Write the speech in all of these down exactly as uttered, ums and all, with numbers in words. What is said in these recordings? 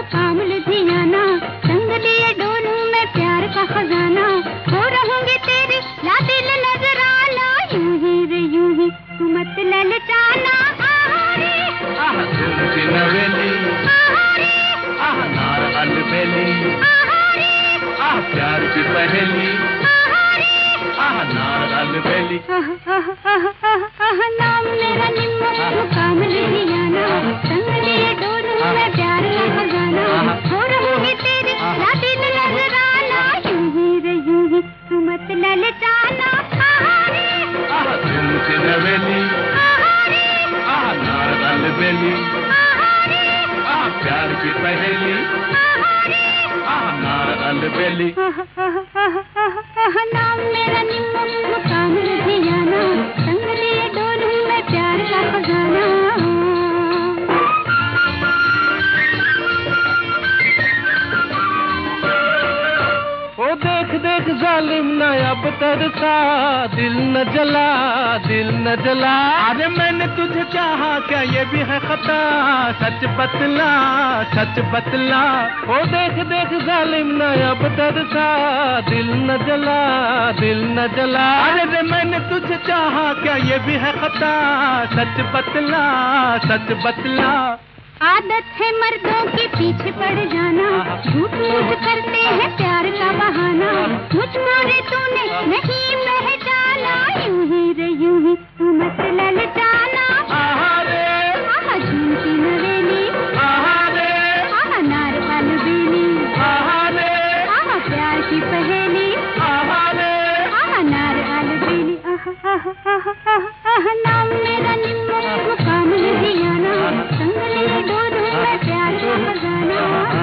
मुकाम लुधियाना, संग लिए डोलूं मैं प्यार का खजाना, हो रहूंगी तेरी ला दिल नजराना, यूं ही रे यूं ही तू मत ललचाना। आहारे आह झूमती नवेली, आहारे आह नार अलबेली, आहारे आह प्यार की पहेली, आहारे आह नार अलबेली। आह आह आह आह आह नाम मेरा निम्मो मुकाम लुधियाना, संग लिए डोलूं मैं प्यार का खजाना, हो रहूंगी तेरी ला दिल नजराना, यूं ही रे यूं ही तू मत ललचाना। आहारे आह झूमती नवेली, आहारे आह नार अलबेली, आहारे आह प्यार की पहेली, आहारे आह नार अलबेली। आह आह आह आह आह नाम मेरा निम्मो मुकाम लुधियाना, संग लिए डोलूं मैं प्यार का खजाना। ओ देख देख जालिम न अब तरसा, दिल न जला दिल न जला। अरे मैंने तुझे चाहा क्या ये भी है खता, सच बतला सच बतला। ओ देख देख जालिम न अब तरसा, दिल न जला दिल न जला। अरे रे मैंने तुझे चाहा क्या ये भी है खता, सच बतला सच बतला। आदत है मर्दों के पीछे पड़ जाना, झूठ मूठ करते हैं प्यार का बहाना, मुझको रे तूने नहीं पहचाना, यूं ही रे यूं ही तू मत ललचाना। आहारे आहा झूमती नवेली, आहारे आहा नार अलबेली, आहारे आहा प्यार की पहेली, आहारे आहा नार अलबेली। आहा आहा आहा आहा आहा नाम मेरा निम्मो मुकाम लुधियाना, संग लिए डोलूं मैं प्यार का खजाना।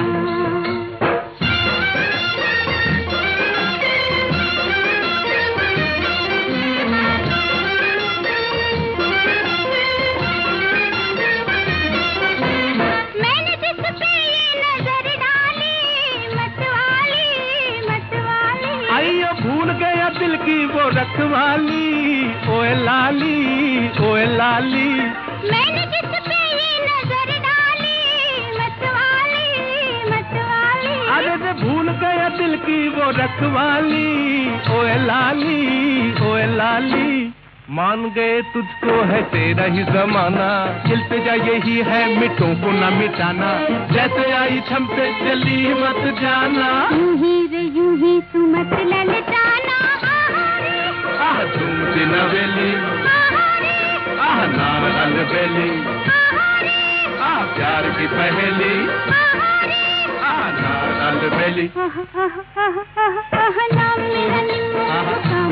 मैंने जिस पे ये नजर डाली, मतवाली मतवाली। आइयो भूल गया दिल की वो रखवाली, ओए लाली ओए लाली। मैंने जिस पे ये नजर डाली, मतवाली मतवाली। अरे रे भूल गया दिल की वो रखवाली, ओए लाली ओए लाली। मान गए तुझको है तेरा ही जमाना, इल्तिजा यही है मिटों को न मिटाना, जैसे आई छम से चली मत जाना। यूं ही रे यूं ही तू मत ललचाना। आहारे आह झूमती नवेली, आहारे आह नार अलबेली, आहारे आह प्यार की पहेली, आहारे आह नार अलबेली। आह आह आह आह आह नाम मेरा निम्मो मुकाम